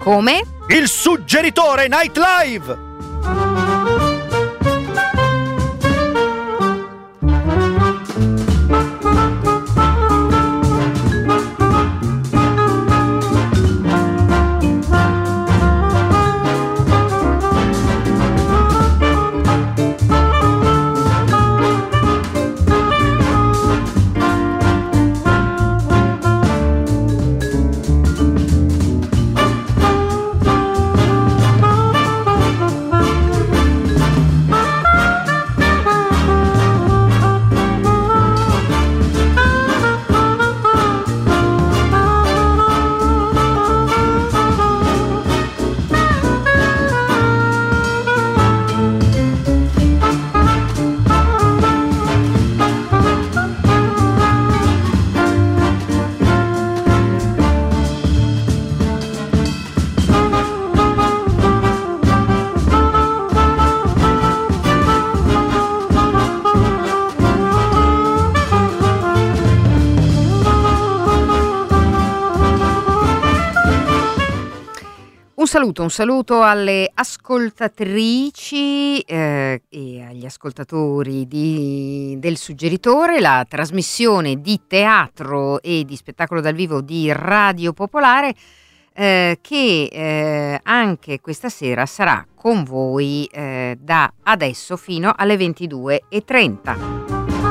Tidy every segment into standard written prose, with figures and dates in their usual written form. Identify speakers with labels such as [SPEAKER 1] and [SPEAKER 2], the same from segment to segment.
[SPEAKER 1] Come?
[SPEAKER 2] Il Suggeritore Night Live!
[SPEAKER 1] Un saluto alle ascoltatrici e agli ascoltatori del Suggeritore, la trasmissione di teatro e di spettacolo dal vivo di Radio Popolare che anche questa sera sarà con voi da adesso fino alle 22:30.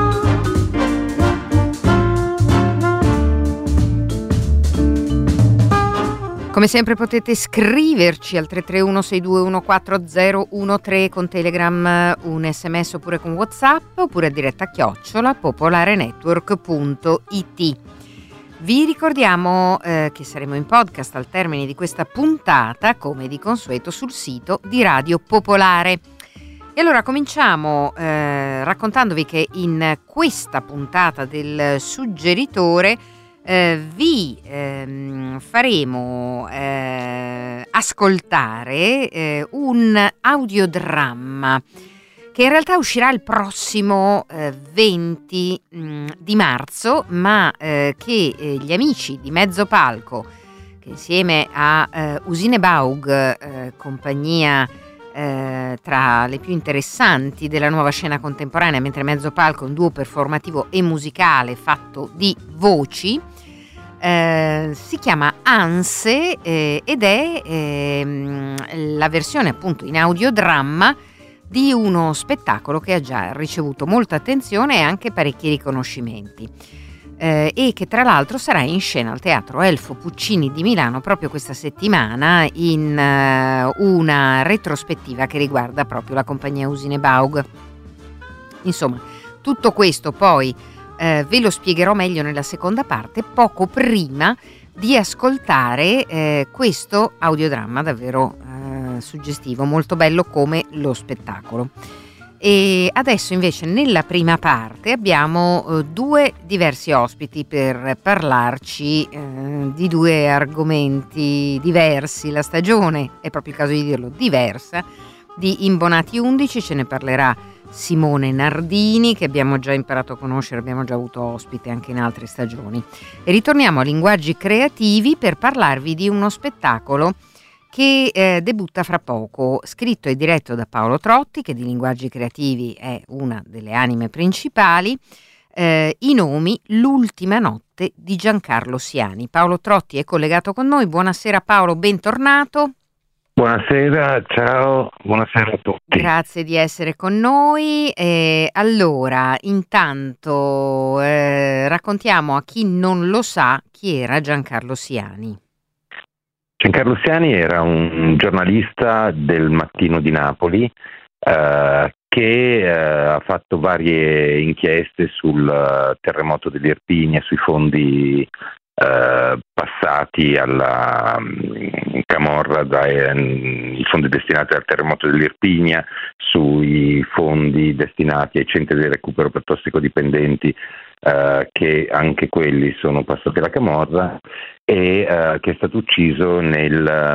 [SPEAKER 1] Come sempre potete scriverci al 331-6214013 con Telegram, un SMS oppure con WhatsApp, oppure a diretta @popolarenetwork.it. Vi ricordiamo che saremo in podcast al termine di questa puntata, come di consueto, sul sito di Radio Popolare. E allora cominciamo raccontandovi che in questa puntata del Suggeritore vi faremo ascoltare un audiodramma che in realtà uscirà il prossimo 20 di marzo, ma che gli amici di Mezzo Palco, che insieme a Usine Baug, compagnia tra le più interessanti della nuova scena contemporanea, mentre Mezzo Palco è un duo performativo e musicale fatto di voci, si chiama Anse ed è la versione appunto in audiodramma di uno spettacolo che ha già ricevuto molta attenzione e anche parecchi riconoscimenti, e che tra l'altro sarà in scena al Teatro Elfo Puccini di Milano proprio questa settimana in una retrospettiva che riguarda proprio la compagnia Usine Baug. Insomma, tutto questo poi ve lo spiegherò meglio nella seconda parte, poco prima di ascoltare questo audiodramma davvero suggestivo, molto bello come lo spettacolo. E adesso invece nella prima parte abbiamo due diversi ospiti per parlarci di due argomenti diversi. La stagione, è proprio il caso di dirlo, diversa, di Imbonati 11, ce ne parlerà Simone Nardini, che abbiamo già imparato a conoscere, abbiamo già avuto ospite anche in altre stagioni. E ritorniamo a Linguaggi Creativi per parlarvi di uno spettacolo che debutta fra poco, scritto e diretto da Paolo Trotti, che di Linguaggi Creativi è una delle anime principali. I nomi: L'ultima notte di Giancarlo Siani. Paolo Trotti è collegato con noi. Buonasera Paolo, bentornato.
[SPEAKER 3] Buonasera, ciao, buonasera a tutti.
[SPEAKER 1] Grazie di essere con noi. Allora, intanto raccontiamo a chi non lo sa chi era Giancarlo Siani.
[SPEAKER 3] Giancarlo Siani era un giornalista del Mattino di Napoli che ha fatto varie inchieste sul terremoto dell'Irpinia, sui fondi passati alla Camorra i fondi destinati al terremoto dell'Irpinia, sui fondi destinati ai centri di recupero per tossicodipendenti che anche quelli sono passati alla Camorra, e che è stato ucciso nel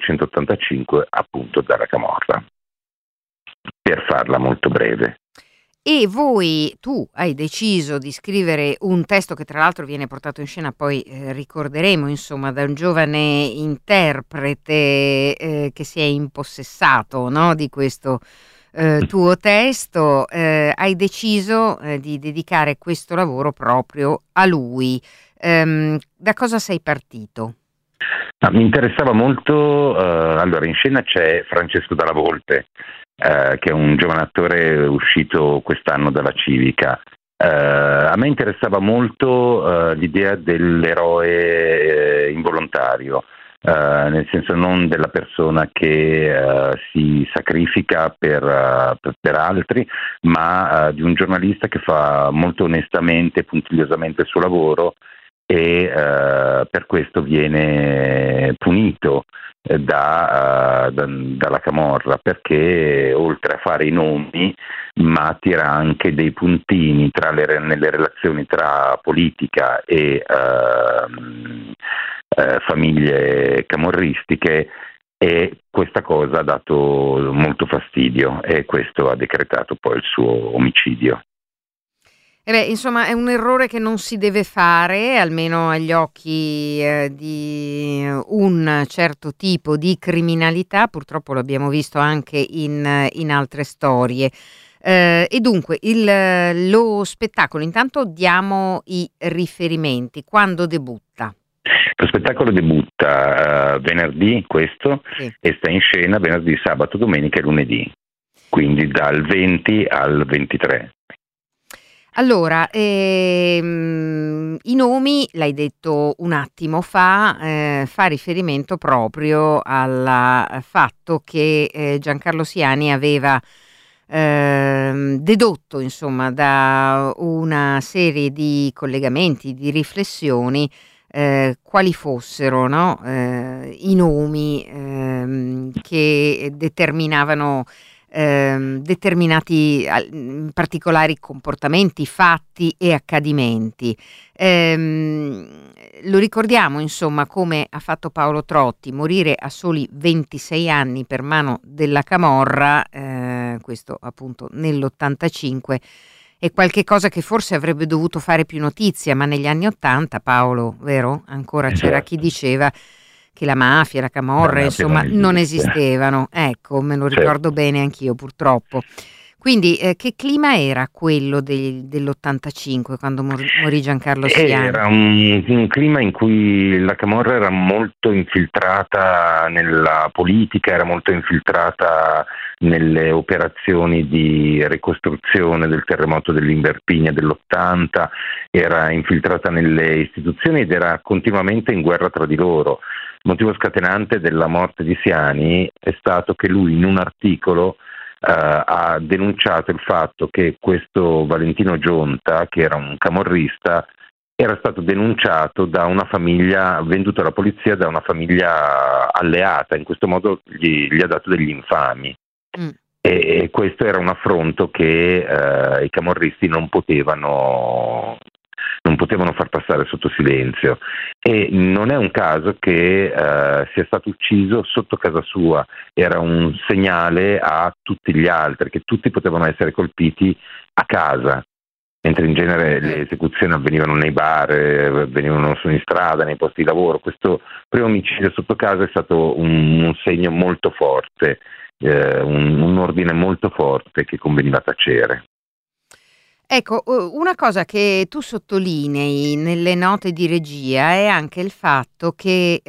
[SPEAKER 3] 1985 appunto dalla Camorra, per farla molto breve.
[SPEAKER 1] E tu hai deciso di scrivere un testo che tra l'altro viene portato in scena, poi ricorderemo, insomma, da un giovane interprete che si è impossessato, no, di questo tuo testo. Hai deciso di dedicare questo lavoro proprio a lui. Da cosa sei partito?
[SPEAKER 3] Mi interessava molto, allora in scena c'è Francesco Dalla Volpe, che è un giovane attore uscito quest'anno dalla Civica. A me interessava molto l'idea dell'eroe involontario, nel senso non della persona che si sacrifica per altri, ma di un giornalista che fa molto onestamente e puntigliosamente il suo lavoro e per questo viene punito dalla camorra, perché oltre a fare i nomi ma tira anche dei puntini nelle relazioni tra politica e famiglie camorristiche, e questa cosa ha dato molto fastidio e questo ha decretato poi il suo omicidio.
[SPEAKER 1] Insomma, è un errore che non si deve fare, almeno agli occhi di un certo tipo di criminalità. Purtroppo l'abbiamo visto anche in altre storie. E dunque, lo spettacolo, intanto diamo i riferimenti. Quando debutta?
[SPEAKER 3] Lo spettacolo debutta venerdì, questo,
[SPEAKER 1] Sì.
[SPEAKER 3] e sta in scena venerdì, sabato, domenica e lunedì, quindi dal 20 al 23.
[SPEAKER 1] Allora, i nomi, l'hai detto un attimo fa riferimento proprio al fatto che Giancarlo Siani aveva dedotto, insomma, da una serie di collegamenti, di riflessioni, quali fossero, no, i nomi che determinavano determinati particolari comportamenti, fatti e accadimenti. Lo ricordiamo, insomma, come ha fatto Paolo Trotti, morire a soli 26 anni per mano della camorra, questo appunto nell'85, è qualche cosa che forse avrebbe dovuto fare più notizia, ma negli anni '80, Paolo, vero? Ancora c'era chi diceva che la mafia, la camorra, insomma, non esistevano. Ecco, me lo ricordo bene anch'io, purtroppo. Quindi, che clima era quello dell'85, quando morì Giancarlo Siani?
[SPEAKER 3] Era un clima in cui la camorra era molto infiltrata nella politica, era molto infiltrata nelle operazioni di ricostruzione del terremoto dell'Irpinia dell'80, era infiltrata nelle istituzioni ed era continuamente in guerra tra di loro. Il motivo scatenante della morte di Siani è stato che lui in un articolo ha denunciato il fatto che questo Valentino Gionta, che era un camorrista, era stato denunciato da una famiglia, venduto alla polizia da una famiglia alleata, in questo modo gli ha dato degli infami. E questo era un affronto che i camorristi non potevano far passare sotto silenzio, e non è un caso che sia stato ucciso sotto casa sua. Era un segnale a tutti gli altri che tutti potevano essere colpiti a casa, mentre in genere le esecuzioni avvenivano nei bar, avvenivano in strada, nei posti di lavoro. Questo primo omicidio sotto casa è stato un segno molto forte, un ordine molto forte che conveniva tacere.
[SPEAKER 1] Ecco, una cosa che tu sottolinei nelle note di regia è anche il fatto che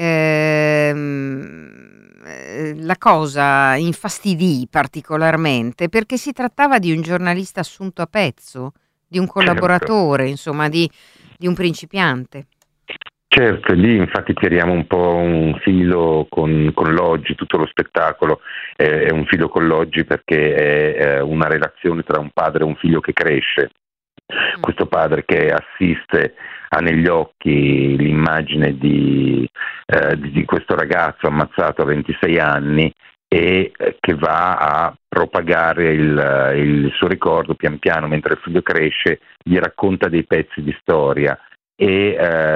[SPEAKER 1] la cosa infastidì particolarmente perché si trattava di un giornalista assunto a pezzo, di un collaboratore, insomma, di un principiante.
[SPEAKER 3] Certo, lì infatti tiriamo un po' un filo con l'oggi, tutto lo spettacolo è un filo con l'oggi, perché è una relazione tra un padre e un figlio che cresce. Questo padre che assiste, ha negli occhi l'immagine di questo ragazzo ammazzato a 26 anni e che va a propagare il suo ricordo pian piano mentre il figlio cresce, gli racconta dei pezzi di storia.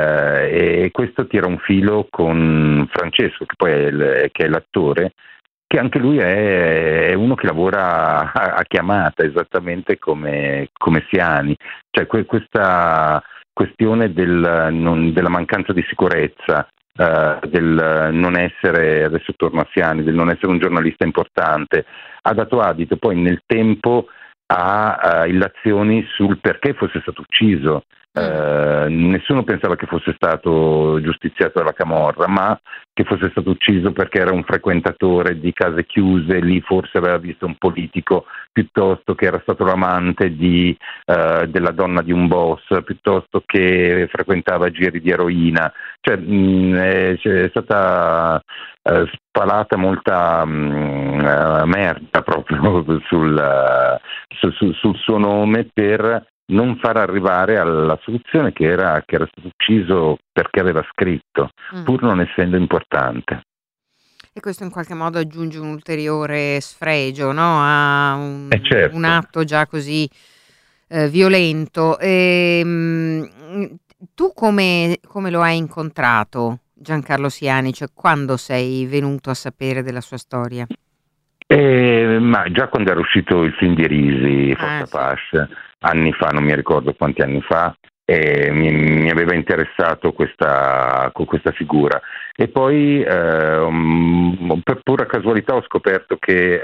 [SPEAKER 3] E questo tira un filo con Francesco, che poi che è l'attore, che anche lui è uno che lavora a chiamata, esattamente come Siani. Cioè questa questione della mancanza di sicurezza, del non essere, adesso torno a Siani, del non essere un giornalista importante, ha dato adito poi nel tempo a illazioni sul perché fosse stato ucciso. Nessuno pensava che fosse stato giustiziato dalla camorra, ma che fosse stato ucciso perché era un frequentatore di case chiuse, lì forse aveva visto un politico, piuttosto che era stato l'amante della donna di un boss, piuttosto che frequentava giri di eroina. Cioè è stata spalata molta merda proprio sul suo nome per non far arrivare alla soluzione che era stato ucciso perché aveva scritto, pur non essendo importante.
[SPEAKER 1] E questo in qualche modo aggiunge un ulteriore sfregio, no? A
[SPEAKER 3] Certo.
[SPEAKER 1] un atto già così violento. Tu come lo hai incontrato, Giancarlo Siani? Cioè, quando sei venuto a sapere della sua storia?
[SPEAKER 3] Ma già quando era uscito il film di Risi, Forza
[SPEAKER 1] Sì.
[SPEAKER 3] Pass, anni fa, non mi ricordo quanti anni fa, mi aveva interessato questa figura. E poi per pura casualità ho scoperto che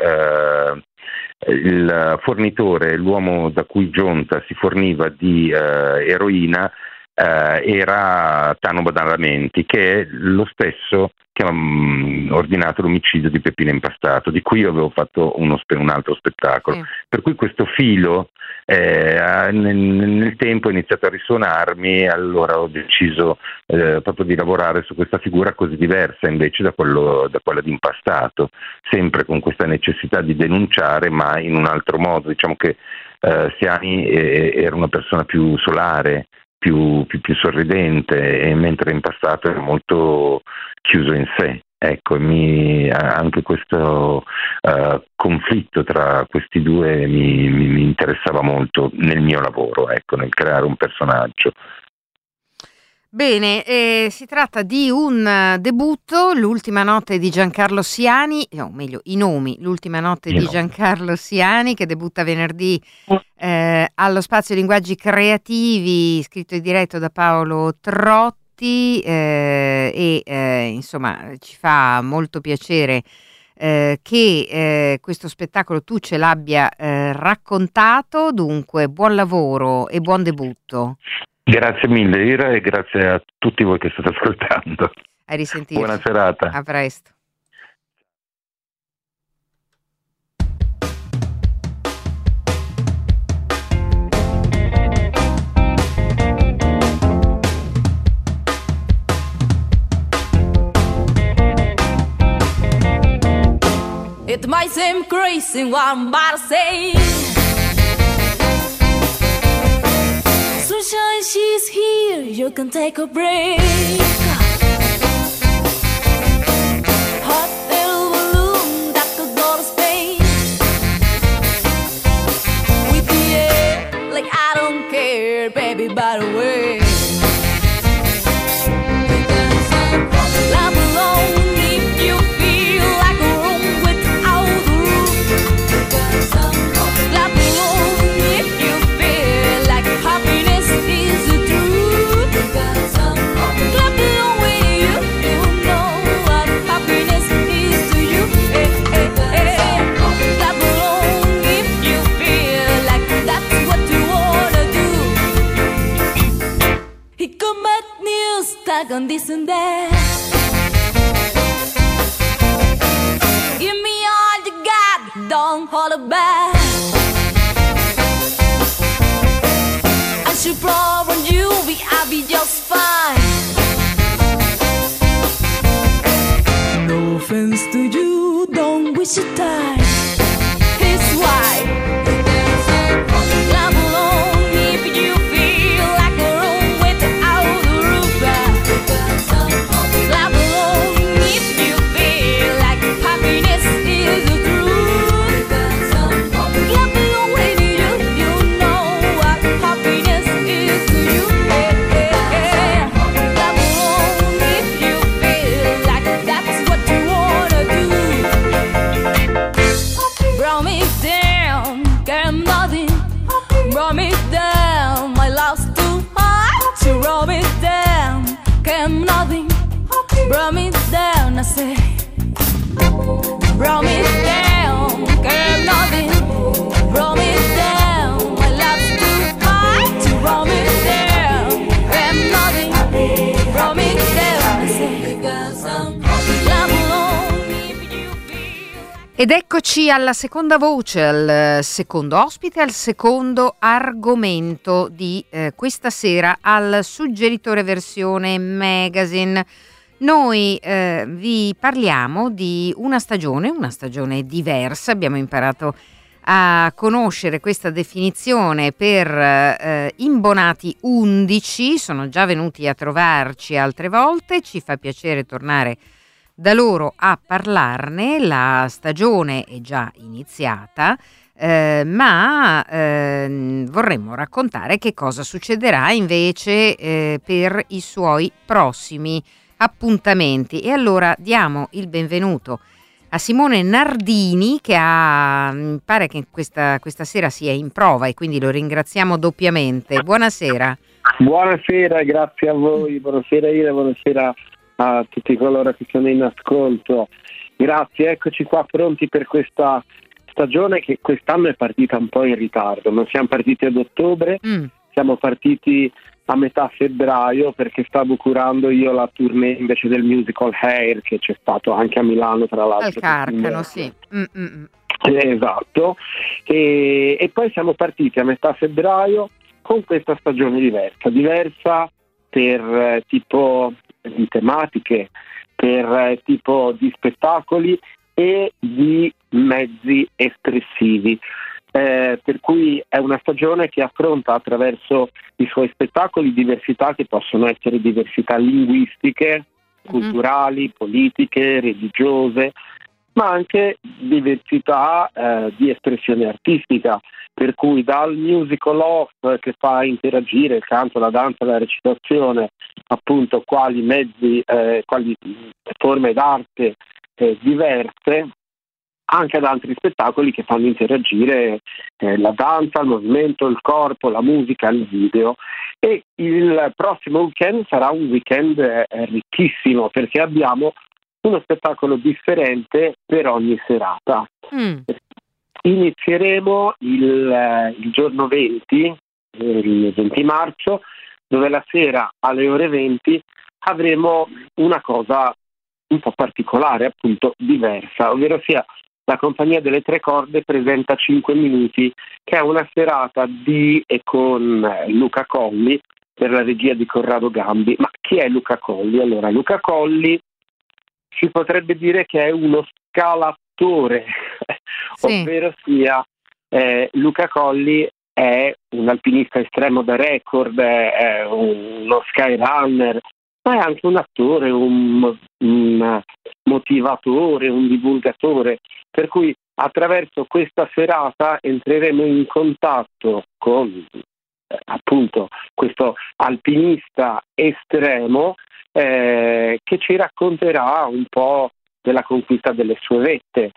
[SPEAKER 3] il fornitore, l'uomo da cui Gionta si forniva di eroina, era Tano Badalamenti, che è lo stesso che ha ordinato l'omicidio di Peppino Impastato, di cui io avevo fatto un altro spettacolo.
[SPEAKER 1] Sì.
[SPEAKER 3] Per cui questo filo nel tempo è iniziato a risuonarmi, e allora ho deciso proprio di lavorare su questa figura così diversa invece da quella di Impastato, sempre con questa necessità di denunciare, ma in un altro modo. Diciamo che Siani era una persona più solare, più sorridente, e mentre Impastato era molto chiuso in sé. Ecco, anche questo conflitto tra questi due mi interessava molto nel mio lavoro, ecco, nel creare un personaggio.
[SPEAKER 1] Bene, si tratta di un debutto, L'ultima notte di Giancarlo Siani, o meglio i nomi, L'ultima notte di Giancarlo Siani, che debutta venerdì allo Spazio Linguaggi Creativi, scritto e diretto da Paolo Trotti, insomma ci fa molto piacere che questo spettacolo tu ce l'abbia raccontato. Dunque buon lavoro e buon debutto.
[SPEAKER 3] Grazie mille Ira, e grazie a tutti voi che state ascoltando.
[SPEAKER 1] A risentirci.
[SPEAKER 3] Buona serata.
[SPEAKER 1] A presto.
[SPEAKER 4] It might seem crazy what I'm about to say. Sunshine, she's here, you can take a break. Hot air balloon that could go to space. With the air, like I don't care, baby, by the way. Clap along if you feel like a room without a roof. Clap along if you feel like happiness is the truth. Clap along with you know what happiness is to you. Clap along if you feel like that's what you wanna do. He commit news, stuck on this and that. Give me all you got, don't hold it back. I should promise you, I'll be just fine. No offense to you, don't waste your time. Here's why. Clap along if you feel like a room without a roof. Clap along if you feel like happiness is the truth. Clap along with you know what happiness is to you. Clap along if you feel like that's what you wanna do.
[SPEAKER 1] Ed eccoci alla seconda voce, al secondo ospite, al secondo argomento di questa sera al Suggeritore Versione Magazine. Noi vi parliamo di una stagione diversa. Abbiamo imparato a conoscere questa definizione per Imbonati 11, sono già venuti a trovarci altre volte, ci fa piacere tornare da loro a parlarne. La stagione è già iniziata, ma vorremmo raccontare che cosa succederà invece per i suoi prossimi appuntamenti. E allora diamo il benvenuto a Simone Nardini, che mi pare che questa sera sia in prova e quindi lo ringraziamo doppiamente. Buonasera.
[SPEAKER 5] Buonasera, grazie a voi, buonasera Ira, buonasera a tutti coloro che sono in ascolto. Grazie, eccoci qua pronti per questa stagione che quest'anno è partita un po' in ritardo. Non siamo partiti ad ottobre, siamo partiti a metà febbraio perché stavo curando io la tournée invece del musical Hair, che c'è stato anche a Milano tra l'altro.
[SPEAKER 1] Al Carcano, sì.
[SPEAKER 5] Esatto, e poi siamo partiti a metà febbraio con questa stagione diversa per tipo di tematiche, per tipo di spettacoli e di mezzi espressivi. Per cui è una stagione che affronta attraverso i suoi spettacoli diversità che possono essere diversità linguistiche, culturali, politiche, religiose, ma anche diversità di espressione artistica, per cui dal musical off che fa interagire il canto, la danza, la recitazione, appunto quali mezzi, quali forme d'arte diverse, anche ad altri spettacoli che fanno interagire la danza, il movimento, il corpo, la musica, il video. E il prossimo weekend sarà un weekend ricchissimo perché abbiamo uno spettacolo differente per ogni serata. Inizieremo il giorno 20, il 20 marzo, dove la sera alle ore 20 avremo una cosa un po' particolare, appunto diversa, ovvero sia la Compagnia delle Tre Corde presenta 5 minuti, che è una serata di e con Luca Colli per la regia di Corrado Gambi. Ma chi è Luca Colli? Allora, Luca Colli si potrebbe dire che è uno scalattore, sì. Ovvero sia Luca Colli è un alpinista estremo da record, è uno skyrunner, ma è anche un attore, un motivatore, un divulgatore, per cui attraverso questa serata entreremo in contatto con appunto questo alpinista estremo che ci racconterà un po' della conquista delle sue vette,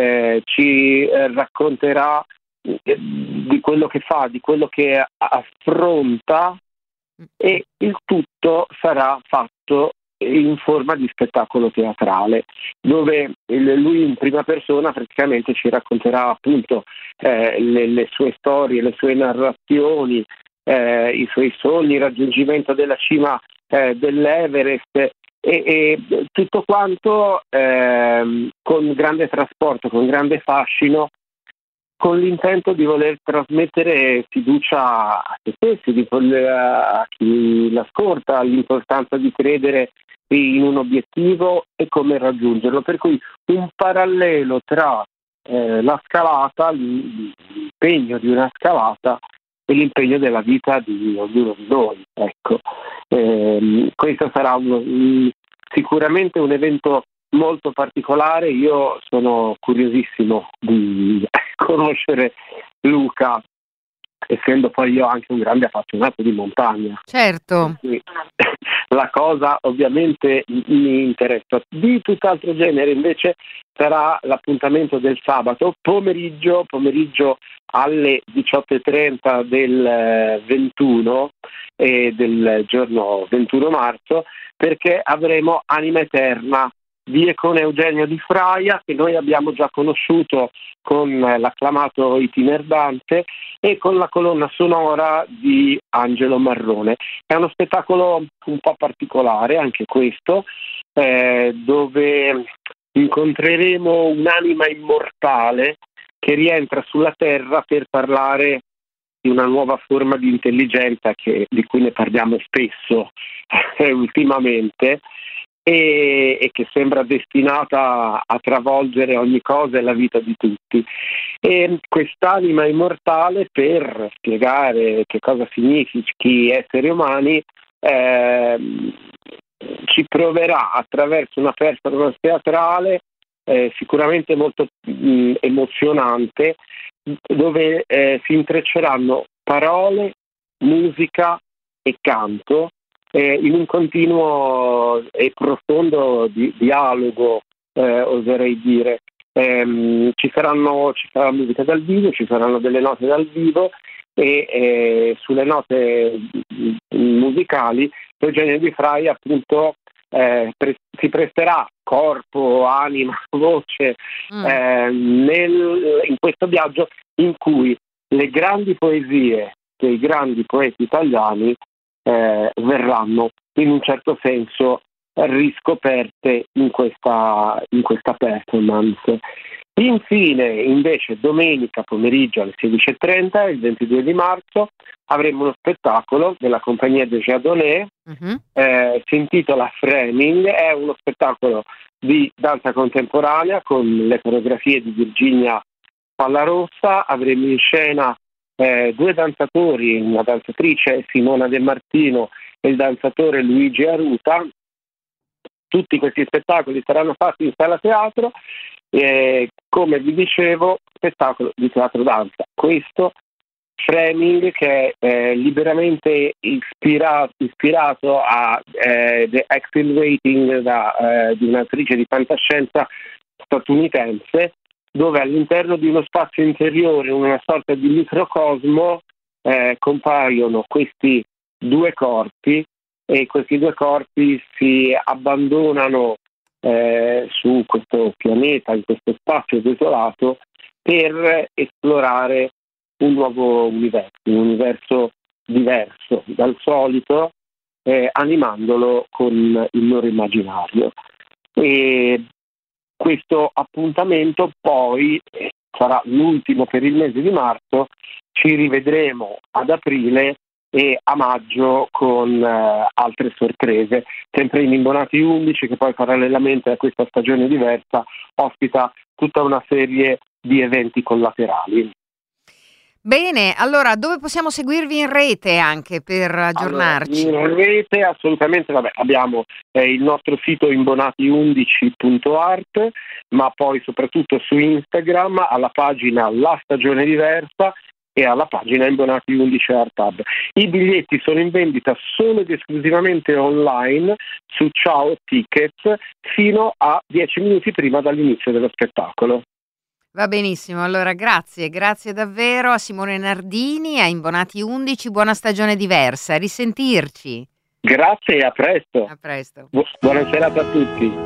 [SPEAKER 5] ci racconterà di quello che fa, di quello che affronta, e il tutto sarà fatto in forma di spettacolo teatrale, dove lui in prima persona praticamente ci racconterà appunto le sue storie, le sue narrazioni, i suoi sogni, il raggiungimento della cima dell'Everest e tutto quanto con grande trasporto, con grande fascino, con l'intento di voler trasmettere fiducia a se stessi, a chi l'ascolta, all'importanza di credere in un obiettivo e come raggiungerlo. Per cui un parallelo tra la scalata, l'impegno di una scalata e l'impegno della vita di ognuno di noi. Ecco, questo sarà sicuramente un evento molto particolare. Io sono curiosissimo di conoscere Luca, essendo poi io anche un grande appassionato di montagna.
[SPEAKER 1] Certo.
[SPEAKER 5] La cosa ovviamente mi interessa. Di tutt'altro genere invece sarà l'appuntamento del sabato pomeriggio alle 18:30 del 21 del giorno 21 marzo, perché avremo Anima Eterna di con Eugenio Di Fraia, che noi abbiamo già conosciuto con l'acclamato Itiner Dante e con la colonna sonora di Angelo Marrone. È uno spettacolo un po' particolare anche questo, dove incontreremo un'anima immortale che rientra sulla Terra per parlare di una nuova forma di intelligenza di cui ne parliamo spesso ultimamente e che sembra destinata a travolgere ogni cosa e la vita di tutti. E quest'anima immortale, per spiegare che cosa significhi esseri umani, ci proverà attraverso una performance teatrale sicuramente molto emozionante, dove si intrecceranno parole, musica e canto in un continuo e profondo dialogo, oserei dire. Ci sarà musica dal vivo, ci saranno delle note dal vivo e sulle note musicali Eugenio Di Frai appunto si presterà corpo, anima, voce in questo viaggio in cui le grandi poesie dei grandi poeti italiani verranno in un certo senso riscoperte in questa performance. Infine, invece, domenica pomeriggio alle 16:30, il 22 di marzo, avremo uno spettacolo della compagnia de Jardonnet, si intitola Framing, è uno spettacolo di danza contemporanea con le coreografie di Virginia Pallarossa. Avremo in scena due danzatori, una danzatrice Simona De Martino e il danzatore Luigi Aruta. Tutti questi spettacoli saranno fatti in sala teatro, come vi dicevo, spettacolo di teatro danza. Questo Framing, che è liberamente ispirato a The Exhilarating di un'attrice di fantascienza statunitense, dove all'interno di uno spazio interiore, una sorta di microcosmo, compaiono questi due corpi e questi due corpi si abbandonano su questo pianeta, in questo spazio desolato, per esplorare un nuovo universo, un universo diverso dal solito, animandolo con il loro immaginario. E questo appuntamento poi sarà l'ultimo per il mese di marzo. Ci rivedremo ad aprile e a maggio con altre sorprese, sempre in Imbonati 11, che poi parallelamente a questa stagione diversa ospita tutta una serie di eventi collaterali.
[SPEAKER 1] Bene, allora dove possiamo seguirvi in rete anche per aggiornarci?
[SPEAKER 5] Allora, in rete assolutamente, abbiamo il nostro sito imbonati11.art, ma poi soprattutto su Instagram alla pagina La Stagione Diversa e alla pagina Imbonati 11 Art Hub. I biglietti sono in vendita solo ed esclusivamente online su Ciao Tickets fino a 10 minuti prima dall'inizio dello spettacolo.
[SPEAKER 1] Va benissimo, allora grazie davvero a Simone Nardini, a Imbonati 11, buona stagione diversa, a risentirci.
[SPEAKER 5] Grazie e a presto.
[SPEAKER 1] A presto.
[SPEAKER 5] Buona serata a tutti.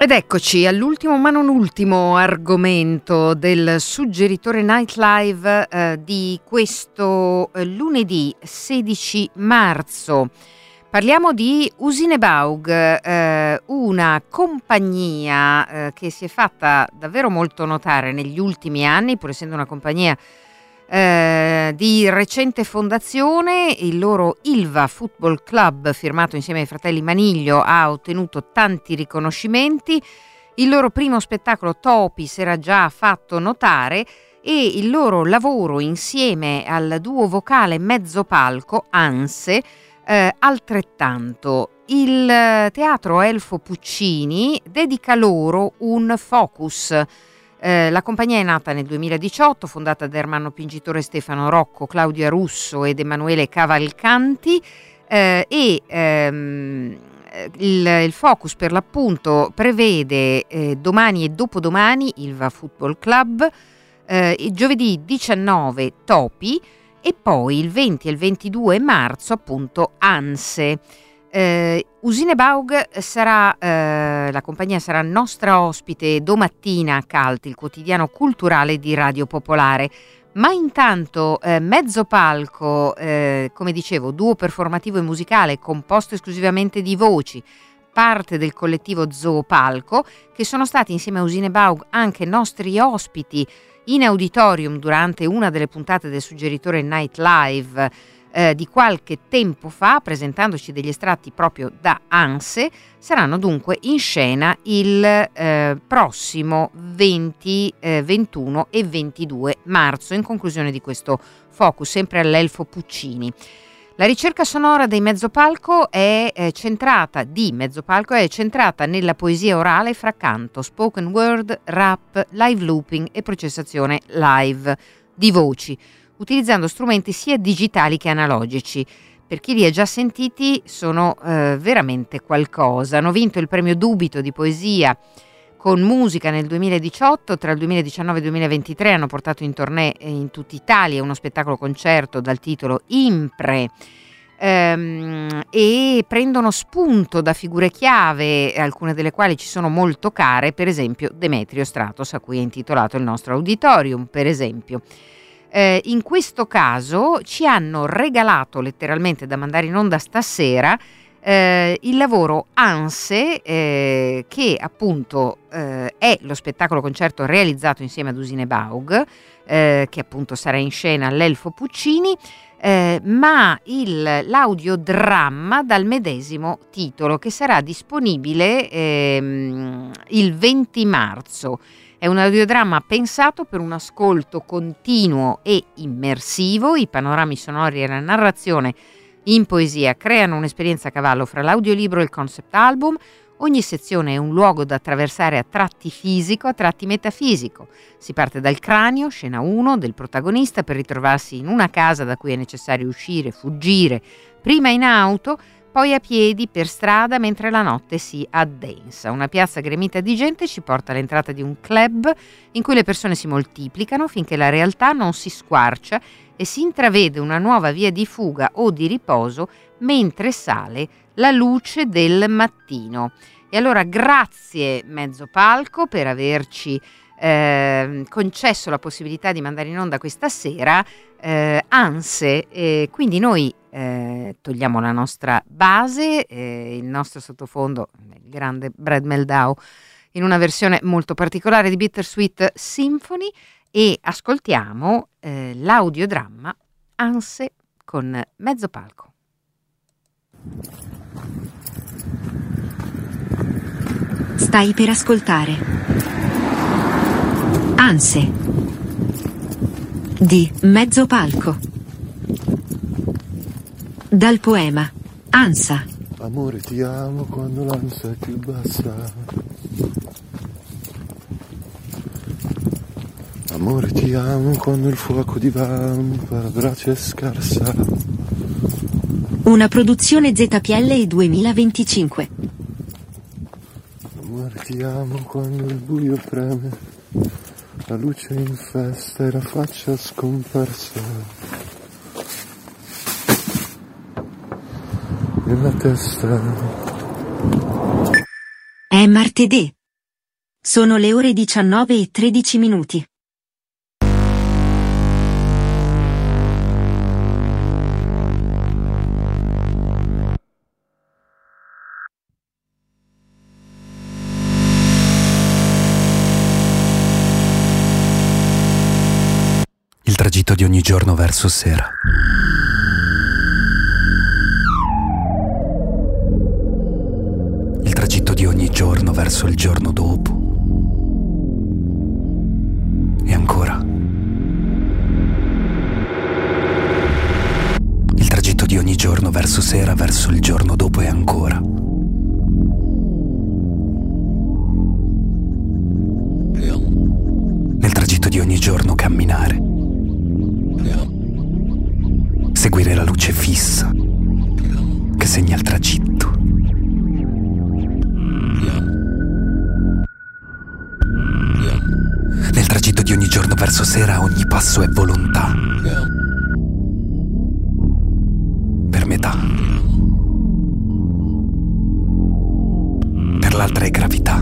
[SPEAKER 1] Ed eccoci all'ultimo ma non ultimo argomento del suggeritore Nightlive di questo lunedì 16 marzo. Parliamo di Usinebaug, una compagnia che si è fatta davvero molto notare negli ultimi anni, pur essendo una compagnia di recente fondazione. Il loro Ilva Football Club, firmato insieme ai fratelli Maniglio, ha ottenuto tanti riconoscimenti. Il loro primo spettacolo Topi si era già fatto notare e il loro lavoro insieme al duo vocale Mezzopalco, Anse, altrettanto. Il teatro Elfo Puccini dedica loro un focus. La compagnia è nata nel 2018, fondata da Ermanno Pingitore, Stefano Rocco, Claudia Russo ed Emanuele Cavalcanti, il focus per l'appunto prevede domani e dopodomani Ilva Football Club, giovedì 19 Topi e poi il 20 e il 22 marzo appunto Anse. Usinebaug sarà, la compagnia sarà nostra ospite domattina a Cult, il quotidiano culturale di Radio Popolare. Ma intanto Mezzopalco, come dicevo, duo performativo e musicale composto esclusivamente di voci, parte del collettivo Zoopalco, che sono stati insieme a Usinebaug anche nostri ospiti in auditorium durante una delle puntate del suggeritore Nightlive di qualche tempo fa, presentandoci degli estratti proprio da Anse. Saranno dunque in scena il prossimo 20, 21 e 22 marzo, in conclusione di questo focus, sempre all'Elfo Puccini. La ricerca sonora dei Mezzopalco è centrata nella poesia orale fra canto, spoken word, rap, live looping e processazione live di voci, utilizzando strumenti sia digitali che analogici. Per chi li ha già sentiti sono veramente qualcosa. Hanno vinto il premio Dubito di poesia con musica nel 2018, tra il 2019 e il 2023 hanno portato in tournée in tutta Italia uno spettacolo concerto dal titolo Impre, e prendono spunto da figure chiave, alcune delle quali ci sono molto care, per esempio Demetrio Stratos, a cui è intitolato il nostro auditorium, per esempio. In questo caso ci hanno regalato letteralmente da mandare in onda stasera il lavoro Anse, che appunto è lo spettacolo concerto realizzato insieme ad Usinebaug, che appunto sarà in scena all'Elfo Puccini, ma l'audiodramma dal medesimo titolo, che sarà disponibile il 20 marzo. È un audiodramma pensato per un ascolto continuo e immersivo. I panorami sonori e la narrazione in poesia creano un'esperienza a cavallo fra l'audiolibro e il concept album. Ogni sezione è un luogo da attraversare a tratti fisico, a tratti metafisico. Si parte dal cranio, scena 1, del protagonista, per ritrovarsi in una casa da cui è necessario uscire, fuggire, prima in auto, poi a piedi per strada mentre la notte si addensa. Una piazza gremita di gente ci porta all'entrata di un club in cui le persone si moltiplicano finché la realtà non si squarcia e si intravede una nuova via di fuga o di riposo mentre sale la luce del mattino. E allora grazie Mezzopalco per averci concesso la possibilità di mandare in onda questa sera Anse, quindi noi togliamo la nostra base, il nostro sottofondo, il grande Brad Meldau, in una versione molto particolare di Bittersweet Symphony, e ascoltiamo l'audiodramma Anse con Mezzopalco.
[SPEAKER 6] Stai per ascoltare Anse di Mezzopalco, dal poema Ansa.
[SPEAKER 7] Amore, ti amo quando l'ansia è più bassa. Amore, ti amo quando il fuoco divampa, la brace è scarsa.
[SPEAKER 6] Una produzione ZPL 2025.
[SPEAKER 7] Amore, ti amo quando il buio preme, la luce in festa e la faccia scomparsa. Nella testa.
[SPEAKER 6] È martedì Sono le ore 19:13.
[SPEAKER 8] Il tragitto di ogni giorno verso sera. Il tragitto di ogni giorno verso il giorno dopo. E ancora. Il tragitto di ogni giorno verso sera, verso il giorno dopo e ancora. Nel tragitto di ogni giorno camminare. Seguire la luce fissa che segna il tragitto. Nel tragitto di ogni giorno verso sera ogni passo è volontà. Per metà. Per l'altra è gravità.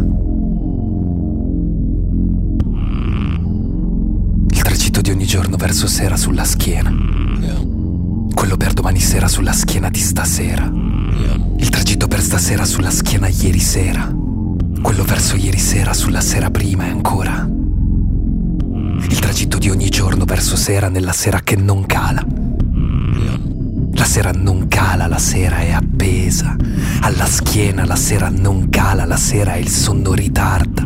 [SPEAKER 8] Il tragitto di ogni giorno verso sera sulla schiena. Quello per domani sera sulla schiena di stasera. Il tragitto per stasera sulla schiena ieri sera. Quello verso ieri sera sulla sera prima e ancora. Il tragitto di ogni giorno verso sera nella sera che non cala. La sera non cala, la sera è appesa. Alla schiena la sera non cala, la sera è il sonno ritarda.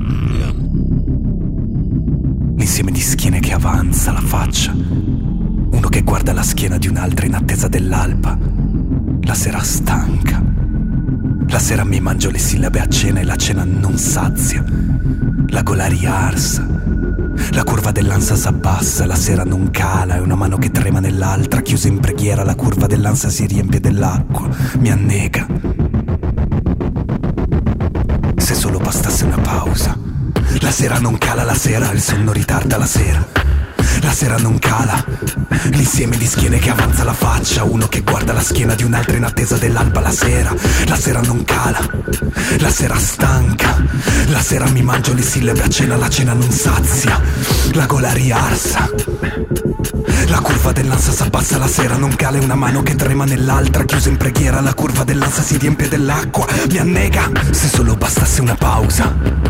[SPEAKER 8] L'insieme di schiene che avanza, la faccia. Uno che guarda la schiena di un'altra in attesa dell'alba. La sera stanca. La sera mi mangio le sillabe a cena e la cena non sazia. La gola riarsa. La curva dell'ansia s'abbassa, la sera non cala, è una mano che trema nell'altra, chiusa in preghiera, la curva dell'ansia si riempie dell'acqua, mi annega. Se solo bastasse una pausa. La sera non cala, la sera, il sonno ritarda la sera. La sera non cala, l'insieme di schiene che avanza la faccia, uno che guarda la schiena di un'altra in attesa dell'alba. La sera non cala, la sera stanca, la sera mi mangio le sillabe a cena, la cena non sazia, la gola riarsa, la curva dell'ansia s'abbassa, la sera non cala, è una mano che trema nell'altra, chiusa in preghiera, la curva dell'ansia si riempie dell'acqua, mi annega, se solo bastasse una pausa.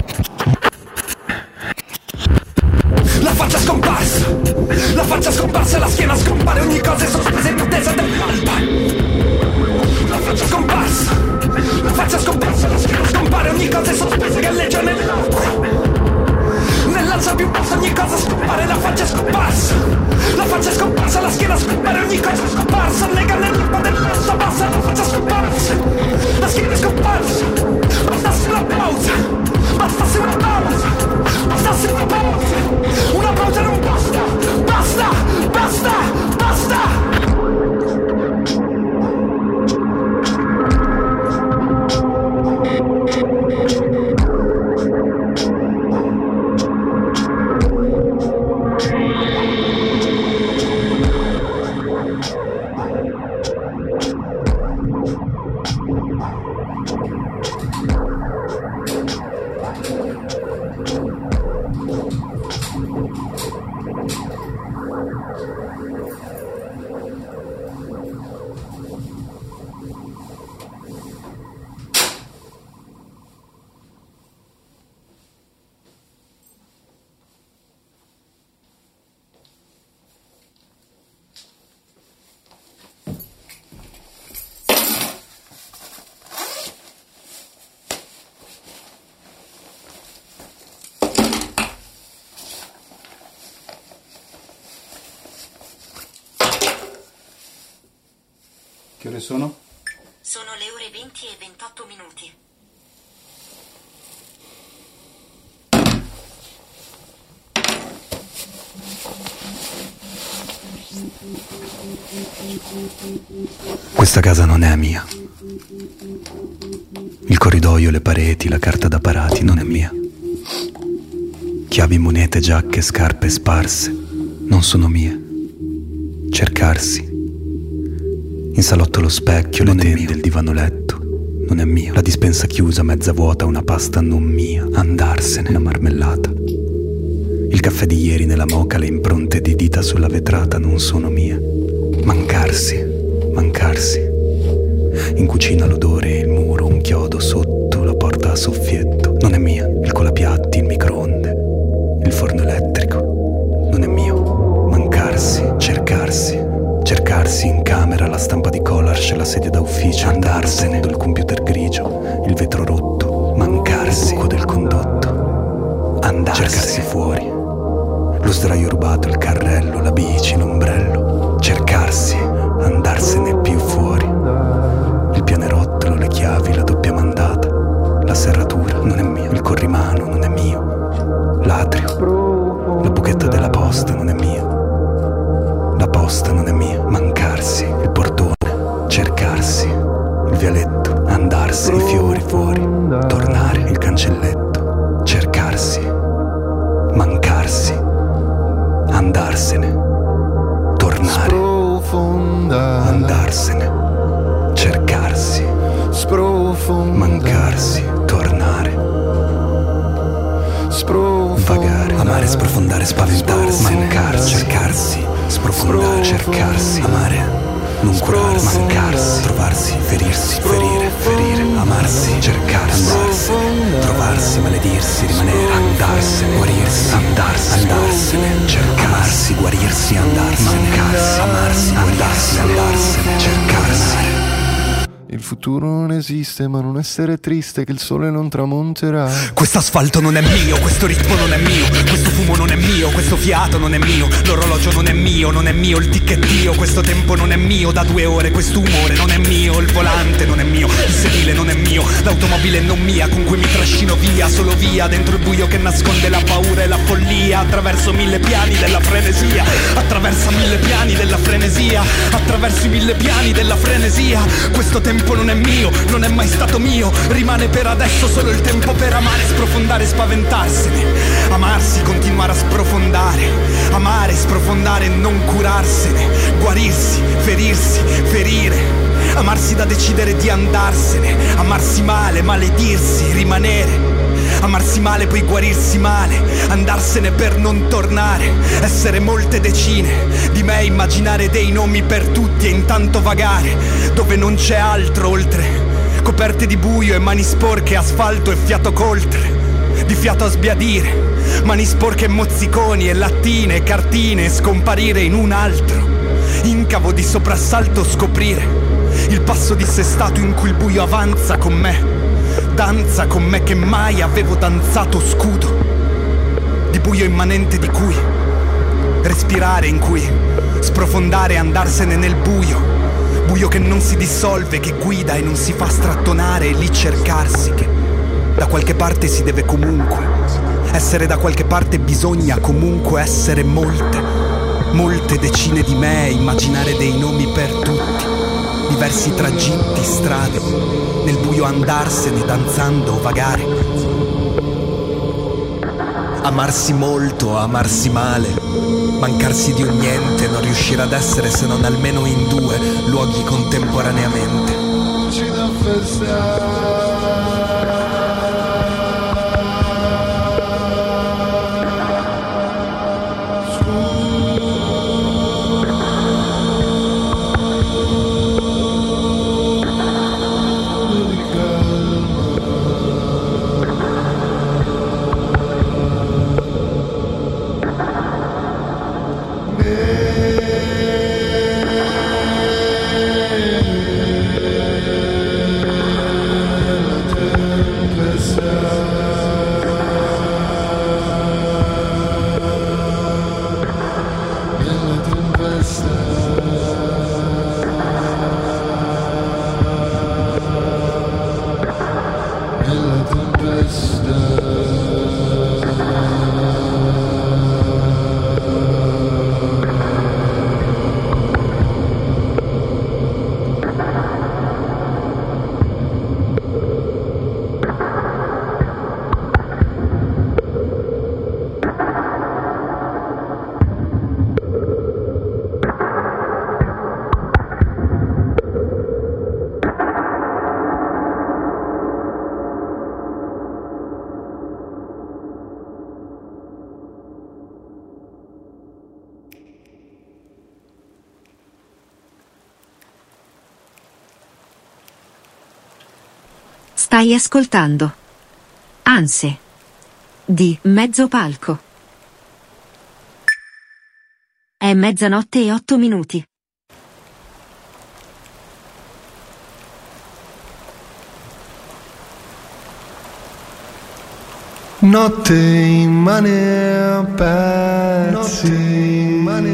[SPEAKER 8] La faccia scomparsa, la faccia scomparsa, la schiena scompare, ogni cosa è sospesa in attesa dell'alba. La faccia scomparsa, la faccia scomparsa, la schiena scompare, ogni cosa è sospesa, galleggia nell'acqua. Nell'alza più bassa ogni cosa scompare, la faccia è scomparsa. La faccia è scomparsa, la schiena scompare, ogni cosa è scomparsa, nega nell'acqua dell'alza bassa, la faccia scomparsa. La schiena è scomparsa, bastasse una pausa, bastasse una pausa, bastasse una pausa. Una pausa non basta, basta, basta, basta.
[SPEAKER 9] Che ore sono?
[SPEAKER 6] Sono le ore 20:28.
[SPEAKER 8] Questa casa non è mia. Il corridoio, le pareti, la carta da parati non è mia. Chiavi, monete, giacche, scarpe sparse non sono mie. Cercarsi. In salotto lo specchio, le tende, il divano letto
[SPEAKER 10] non è mio. La dispensa chiusa, mezza vuota, una pasta non mia. Andarsene, la marmellata. Il caffè di ieri nella moka, le impronte di dita sulla vetrata non sono mie. Mancarsi. In cucina l'odore, il muro, un chiodo sotto, la porta a soffietto. Non è mia. Il colapiatti, il microonde, il forno elettrico. Non è mio. Mancarsi, cercarsi in camera, la stampa di Collage, la sedia da ufficio. Andarsene, il computer grigio, il vetro rotto. Mancarsi, il buco del condotto. Cercarsi fuori, lo sdraio rubato, il carrello, la bici, l'ombrello. Cercarsi, andarsene più fuori. Il pianerottolo, le chiavi, la doppia mandata, la serratura, non è mio. Il corrimano, non è mio. L'atrio, la buchetta della posta, non è mia. La posta non è mia. Mancarsi, il portone, cercarsi, il vialetto, andarsi, i fiori fuori, tornare, il cancelletto, cercarsi, mancarsi, andarsene, tornare, andarsene, cercarsi, mancarsi, tornare, vagare, amare, sprofondare, spaventarsi, mancarsi, cercarsi, sprofondare, cercarsi, amare, non curarsi, mancarsi, trovarsi, ferirsi, ferire, amarsi, cercarsi, andarsene, trovarsi, maledirsi, rimanere, andarsene, guarirsi, andarsene, cercarsi, guarirsi, andarsene, mancarsi, amarsi, andarsene, cercarsi.
[SPEAKER 7] Il futuro non esiste, ma non essere triste che il sole non tramonterà.
[SPEAKER 8] Quest'asfalto non è mio, questo ritmo non è mio, questo fumo non è mio, questo fiato non è mio, l'orologio non è mio, il ticchettio, questo tempo non è mio, da 2 ore questo umore non è mio, il volante non è mio, il sedile non è mio, l'automobile non mia con cui mi trascino via, solo via, dentro il buio che nasconde la paura e la follia, attraverso 1000 piani della frenesia, attraverso 1000 piani della frenesia, attraverso i 1000 piani della frenesia, questo tempo non è mio, non è mai stato mio, rimane per adesso solo il tempo per amare, sprofondare, spaventarsene, amarsi, continuare a sprofondare, amare, sprofondare, non curarsene, guarirsi, ferirsi, ferire, amarsi da decidere di andarsene, amarsi male, maledirsi, rimanere, amarsi male poi guarirsi male, andarsene per non tornare, essere molte decine di me, immaginare dei nomi per tutti e intanto vagare dove non c'è altro oltre, coperte di buio e mani sporche, asfalto e fiato coltre, di fiato a sbiadire, mani sporche e mozziconi e lattine e cartine e scomparire in un altro incavo di soprassalto, scoprire il passo dissestato in cui il buio avanza con me, danza con me che mai avevo danzato, scudo di buio immanente di cui respirare, in cui sprofondare e andarsene nel buio, buio che non si dissolve, che guida e non si fa strattonare, e lì cercarsi che da qualche parte si deve comunque essere, da qualche parte bisogna comunque essere molte decine di me, immaginare dei nomi per tutti, diversi tragitti, strade, nel buio andarsene, danzando, vagare, amarsi molto, amarsi male, mancarsi di un niente, non riuscire ad essere se non almeno in 2 luoghi contemporaneamente.
[SPEAKER 7] Ci da festare.
[SPEAKER 6] Stai ascoltando Anse di Mezzo Palco. È 00:08.
[SPEAKER 7] Notte in mane a pezzi, notte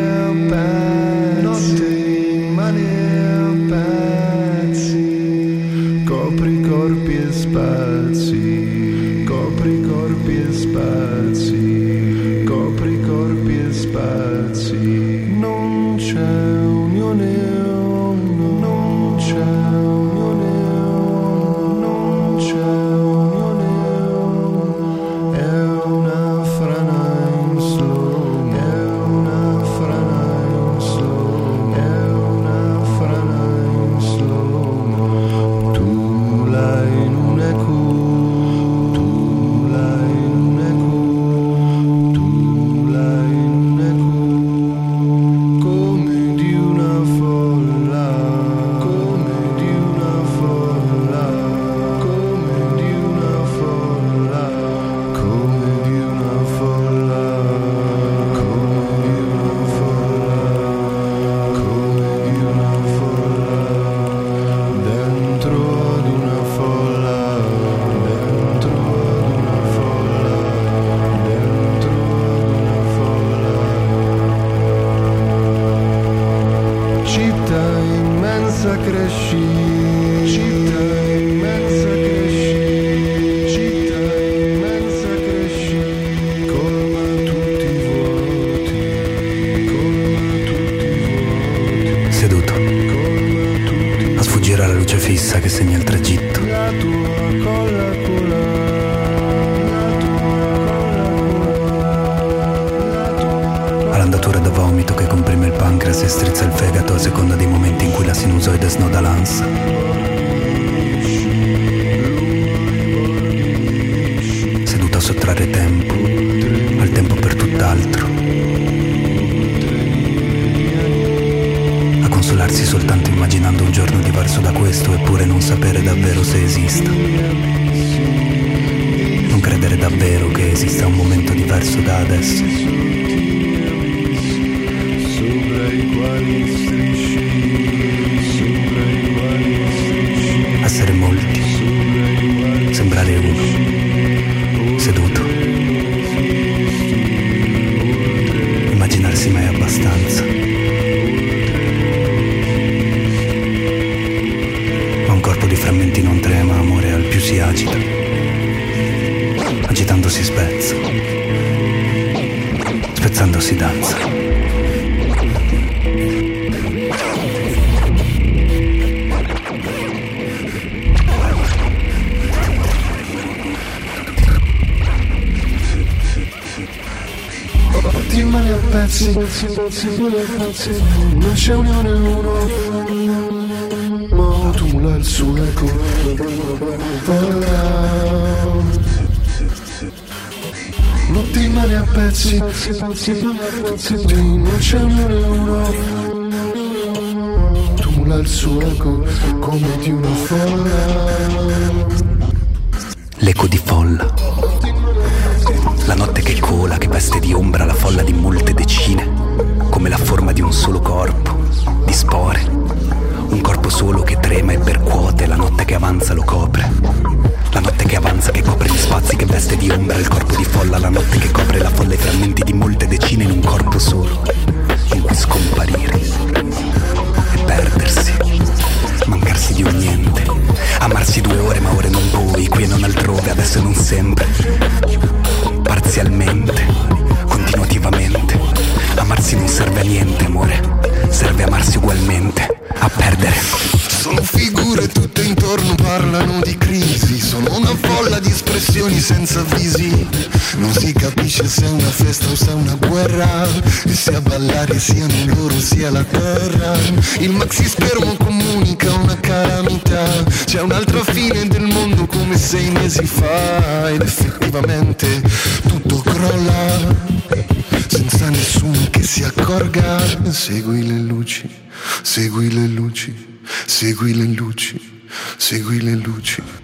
[SPEAKER 7] in mane a pezzi, copri corpi e spazi, copri corpi e spazi, copri corpi e spazi. Non c'è unione, non c'è unione, non c'è unione. È una frana in slow, è una frana in slow, è una frana in slow. Tu l'hai in un eco, tu l'hai in un eco, tu l'hai in un eco, come di una folla, come di una folla, come di una folla, come di una folla, come di una folla, come di una folla, dentro ad una folla, dentro ad una folla, dentro ad una folla. Città immensa cresci, città immensa cresci, città immensa cresci, colma tutti i vuoti, colma tutti i vuoti,
[SPEAKER 10] Seduto,
[SPEAKER 7] colma tutti
[SPEAKER 10] a sfuggire alla luce fissa che segna il tragitto.
[SPEAKER 7] la tua colla cola, la tua colla,
[SPEAKER 10] All'andatura da vomito che comprime il pancreas e strizza il fegato a seconda dei momenti in cui la sinusoide snoda l'ansa. Seduto a sottrarre tempo al tempo per tutt'altro, a consolarsi soltanto immaginando un giorno diverso da questo, eppure non sapere davvero se esista, non credere davvero che esista un momento diverso da adesso.
[SPEAKER 7] sopra i quali strisci, sopra i quali strisci,
[SPEAKER 10] Essere molti,
[SPEAKER 7] sopra i quali
[SPEAKER 10] sembrare uno, seduto, immaginarsi mai abbastanza. Ma un corpo di frammenti non trema, amore al più si agita, agitando si spezza, spezzando si danza.
[SPEAKER 7] ti mani a pezzi, non c'è unione uno, ma tumula il suo eco. Non ti mani a pezzi, non c'è unione uno, tumula il suo eco come di una folla.
[SPEAKER 10] L'eco di folla, la notte che cola, che veste di ombra la folla di molte decine, come la forma di un solo corpo, di spore, un corpo solo che trema e percuote, la notte che avanza lo copre, la notte che avanza che copre gli spazi, che veste di ombra il corpo di folla, la notte che copre la folla e i frammenti di molte decine in un corpo solo, in cui scomparire e perdersi, mancarsi di un niente, amarsi 2 ore ma ore non poi, qui e non altrove, adesso e non sempre, parzialmente, continuativamente. Amarsi non serve a niente, amore, serve amarsi ugualmente, a perdere.
[SPEAKER 7] Sono figure tutte intorno, parlano di crisi. Sono una folla di espressioni senza visi. Non si capisce se è una festa o se è una guerra, e se a ballare siano loro sia la terra. Il maxispermo comunica una calamità. C'è un'altra fine del mondo come 6 mesi fa, ed effettivamente tutto crolla senza nessuno che si accorga. Segui le luci, segui le luci, segui le luci, segui le luci.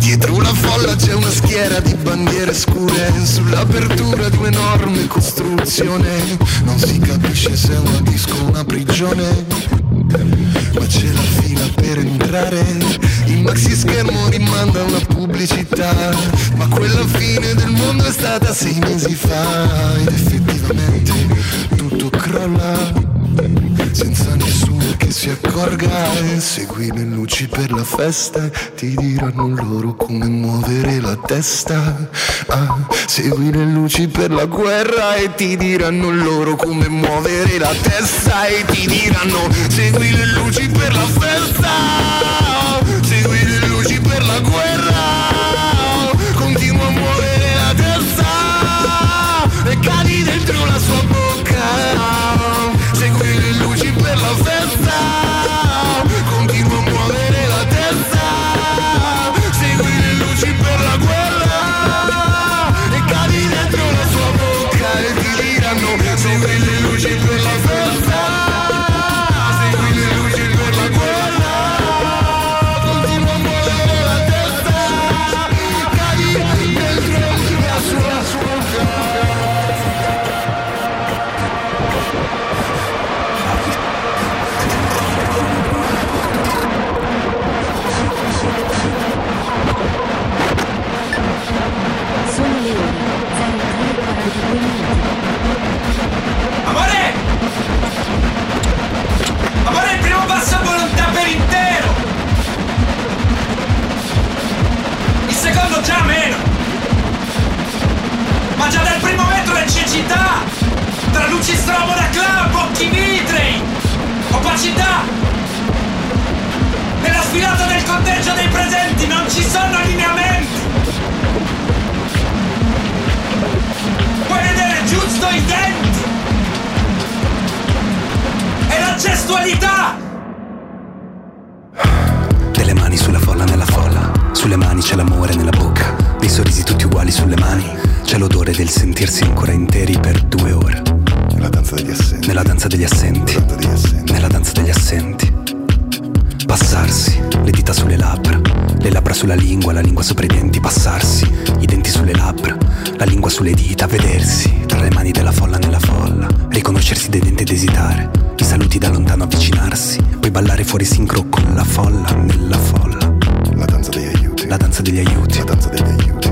[SPEAKER 7] Dietro la folla c'è una schiera di bandiere scure, sull'apertura di un'enorme costruzione. Non si capisce se è una disco o una prigione, ma c'è la fila per entrare. Il maxi schermo rimanda una pubblicità, ma quella fine del mondo è stata 6 mesi fa. Ed effettivamente tutto crolla senza nessuno che si accorga. Segui le luci per la festa, ti diranno loro come muovere la testa. Segui le luci per la guerra e ti diranno loro come muovere la testa. E ti diranno segui le luci per la festa, segui le luci per la guerra, continua a muovere la testa e cadi dentro la sua bocca. Segui le luci per la festa, continua a muovere la testa. Segui le luci per la guerra e cadi dentro la sua bocca. E ti diranno segui le luci per la festa, segui le luci per la guerra, continua a muovere la testa, cadi dentro la sua bocca.
[SPEAKER 6] Sono le ore 03:42 minuti.
[SPEAKER 8] Amore! Amore, il primo passo è volontà per intero! Il secondo già meno! Ma già dal primo metro è cecità! Tra luci strobo da club, occhi vitrei! Opacità! Nella sfilata del conteggio dei presenti non ci sono lineamenti! Puoi vedere giusto i denti! E la gestualità!
[SPEAKER 10] Delle mani sulla folla nella folla, sulle mani c'è l'amore nella bocca, dei sorrisi tutti uguali sulle mani, c'è l'odore del sentirsi ancora interi per 2 ore.
[SPEAKER 7] Nella danza degli assenti,
[SPEAKER 10] nella danza degli assenti, nella danza degli assenti. Passarsi, le dita sulle labbra, le labbra sulla lingua, la lingua sopra i denti. Passarsi, i denti sulle labbra, la lingua sulle dita. Vedersi tra le mani della folla nella folla, riconoscersi dei denti ed esitare, i saluti da lontano avvicinarsi, poi ballare fuori sincro con la folla nella folla.
[SPEAKER 7] La danza degli aiuti,
[SPEAKER 10] la danza degli aiuti,
[SPEAKER 7] la danza degli aiuti.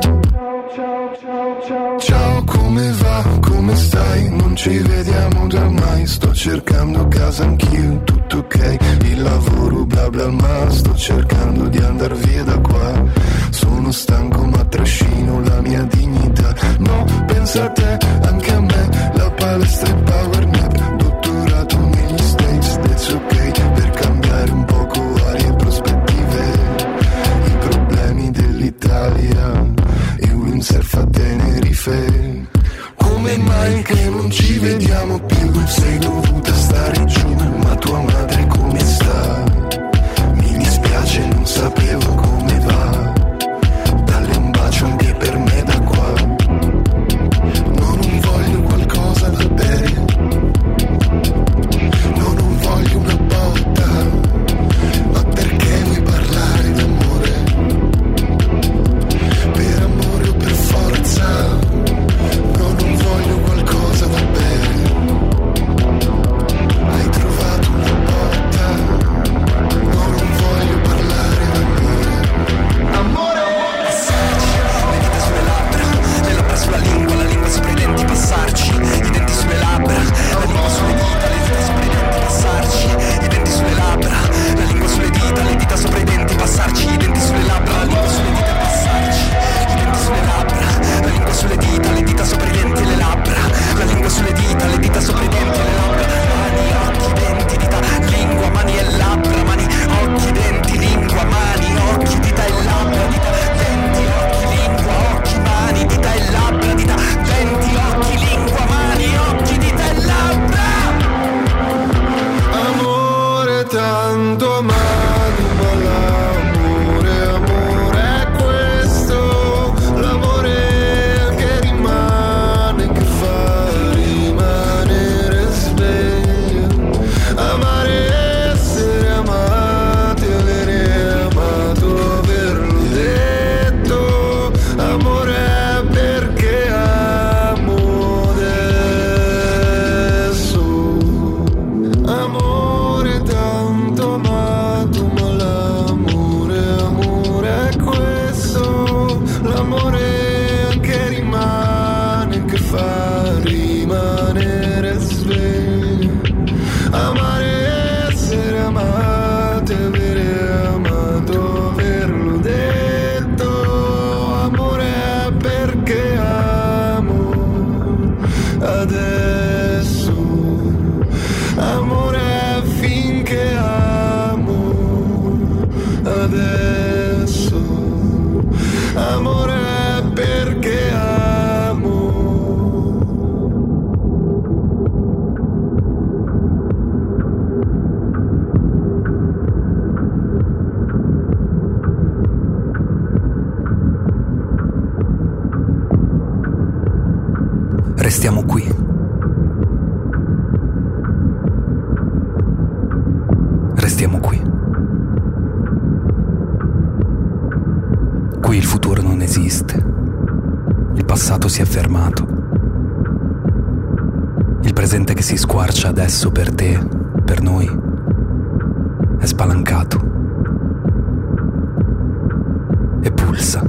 [SPEAKER 7] Ciao, come va? Come stai? Non ci vediamo da ormai. Sto cercando casa anch'io, tutto ok. Il lavoro bla bla ma sto cercando di andar via da qua. Sono stanco ma trascino la mia dignità. No, pensa a te, anche a me. La palestra e power nap, dottorato negli States, that's ok. Per cambiare un poco aria e prospettive, i problemi dell'Italia e windsurf a Tenerife. Come mai che non ci vediamo più? Sei dovuta stare giù, ma tua madre come sta? Mi dispiace, non sapevo come va. Dalle un bacio anche per me da qua. Non voglio qualcosa da bere, non voglio una botta. Ma perché vuoi parlare d'amore? Per amore o per forza? Non voglio qualcosa da bere. Hai trovato una botta? No, non voglio parlare da me. adesso, amore finché amo, adesso, amore perché amo.
[SPEAKER 10] Restiamo qui. Restiamo qui. Qui il futuro non esiste. Il passato si è fermato. Il presente che si squarcia adesso per te, per noi, è spalancato. E pulsa.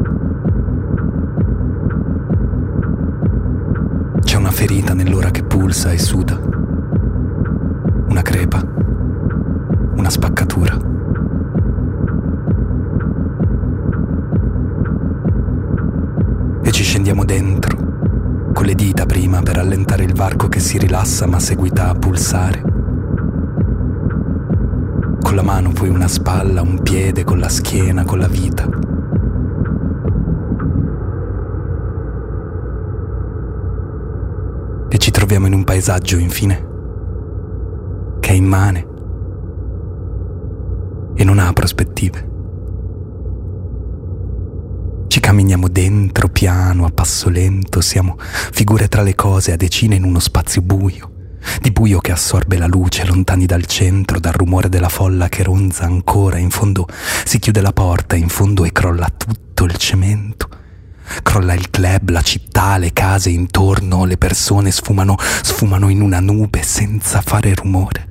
[SPEAKER 10] C'è una ferita nell'ora che pulsa e suda. Una crepa. Una spaccatura. E ci scendiamo dentro, con le dita prima per allentare il varco che si rilassa ma seguita a pulsare. Con la mano poi una spalla, un piede, con la schiena, con la vita. E ci troviamo in un paesaggio, infine, che è immane e non ha prospettive. Ci camminiamo dentro, piano, a passo lento, siamo figure tra le cose a decine in uno spazio buio, di buio che assorbe la luce, lontani dal centro, dal rumore della folla che ronza ancora. In fondo si chiude la porta, in fondo, e crolla tutto il cemento. Crolla il club, la città, le case intorno, le persone sfumano in una nube senza fare rumore.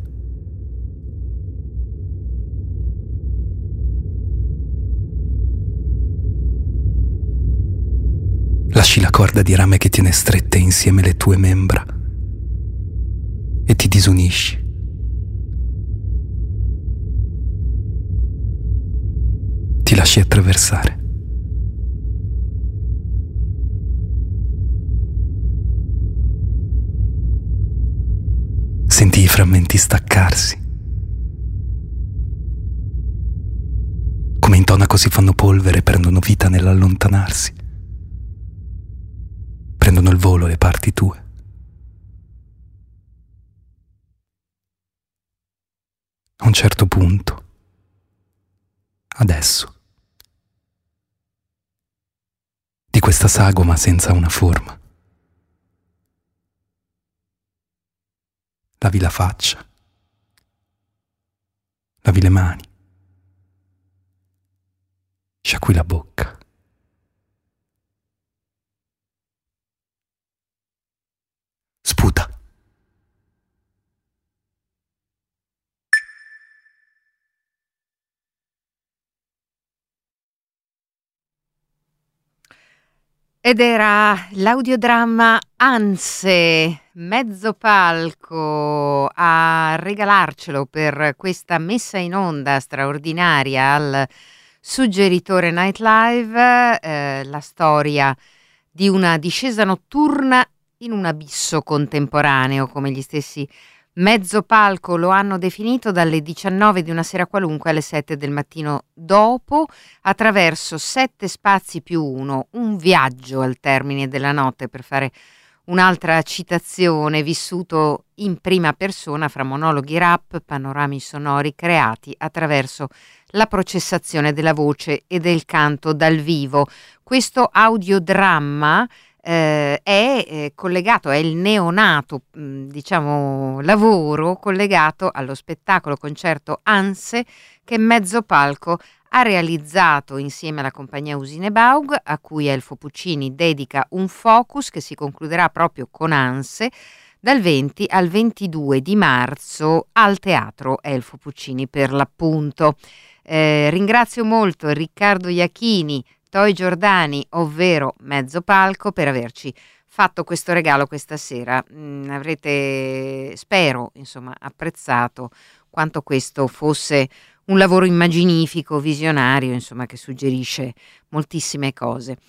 [SPEAKER 10] Lasci la corda di rame che tiene strette insieme le tue membra e ti disunisci. Ti lasci attraversare. Senti i frammenti staccarsi. Come intonaco si fanno polvere, prendono vita nell'allontanarsi. Prendono il volo le parti tue. A un certo punto, adesso, di questa sagoma senza una forma, lavi la faccia, lavi le mani, sciacqui la bocca. Sputa.
[SPEAKER 1] Ed era l'audiodramma Anse, mezzo palco, a regalarcelo per questa messa in onda straordinaria al Suggeritore Nightlive, la storia di una discesa notturna in un abisso contemporaneo, come gli stessi mezzo palco lo hanno definito, dalle 19 di una sera qualunque alle 7 del mattino dopo, attraverso 7 spazi più uno, un viaggio al termine della notte, per fare un'altra citazione, vissuto in prima persona fra monologhi rap, panorami sonori creati attraverso la processazione della voce e del canto dal vivo. Questo audiodramma è collegato, è il neonato, diciamo, lavoro collegato allo spettacolo concerto Anse che Mezzo Palco ha realizzato insieme alla compagnia Usine Baug, a cui Elfo Puccini dedica un focus che si concluderà proprio con Anse dal 20 al 22 di marzo al Teatro Elfo Puccini, per l'appunto. Ringrazio molto Riccardo Iachini, Toi Giordani, ovvero Mezzo Palco, per averci fatto questo regalo questa sera. Avrete, spero, insomma, apprezzato quanto questo fosse un lavoro immaginifico, visionario, insomma, che suggerisce moltissime cose.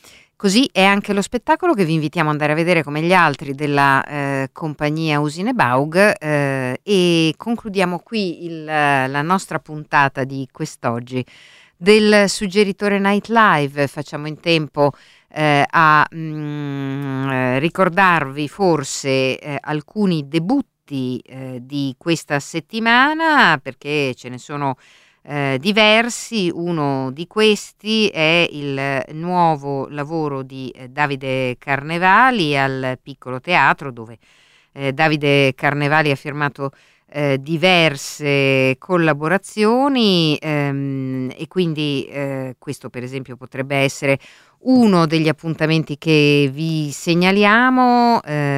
[SPEAKER 1] Così è anche lo spettacolo che vi invitiamo ad andare a vedere come gli altri della compagnia Usine Baug, e concludiamo qui la nostra puntata di quest'oggi del Suggeritore Night Live. Facciamo in tempo a ricordarvi forse alcuni debutti di questa settimana, perché ce ne sono diversi. Uno di questi è il nuovo lavoro di Davide Carnevali al Piccolo Teatro, dove Davide Carnevali ha firmato diverse collaborazioni, e quindi questo per esempio potrebbe essere uno degli appuntamenti che vi segnaliamo,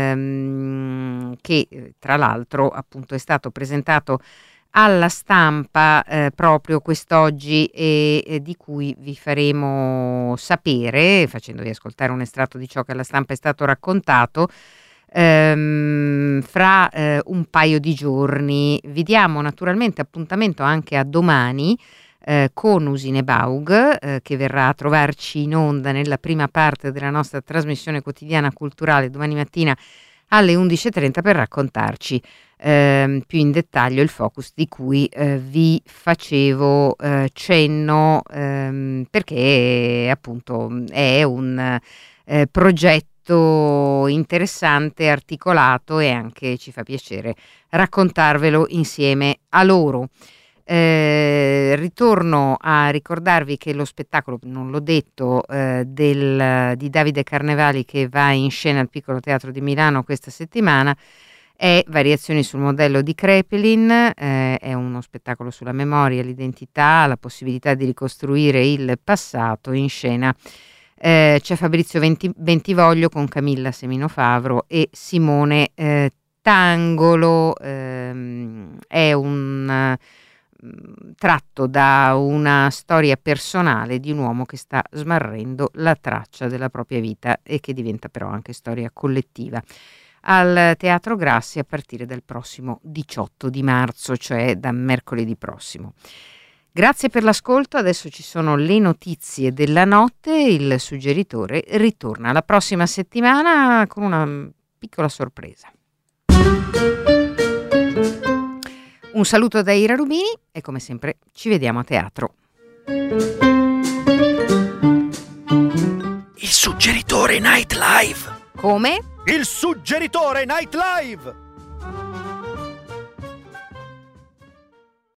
[SPEAKER 1] che tra l'altro appunto è stato presentato alla Stampa proprio quest'oggi, e di cui vi faremo sapere facendovi ascoltare un estratto di ciò che alla Stampa è stato raccontato fra un paio di giorni. Vi diamo naturalmente appuntamento anche a domani con Usine Baug, che verrà a trovarci in onda nella prima parte della nostra trasmissione quotidiana culturale domani mattina alle 11:30 per raccontarci più in dettaglio il focus di cui vi facevo cenno, perché appunto è un progetto interessante, articolato, e anche ci fa piacere raccontarvelo insieme a loro. Ritorno a ricordarvi che lo spettacolo, non l'ho detto, di Davide Carnevali, che va in scena al Piccolo Teatro di Milano questa settimana, è Variazioni sul modello di Krepelin. È uno spettacolo sulla memoria, l'identità, la possibilità di ricostruire il passato. In scena c'è Fabrizio Bentivoglio con Camilla Semino Favro e Simone Tangolo. È un tratto da una storia personale di un uomo che sta smarrendo la traccia della propria vita e che diventa però anche storia collettiva. Al Teatro Grassi a partire dal prossimo 18 di marzo, cioè da mercoledì prossimo. Grazie per l'ascolto, adesso ci sono le notizie della notte. Il Suggeritore ritorna la prossima settimana con una piccola sorpresa. Un saluto da Ira Rubini e come sempre ci vediamo a teatro.
[SPEAKER 2] Il Suggeritore Night Live.
[SPEAKER 1] Come?
[SPEAKER 2] Il Suggeritore Night Live.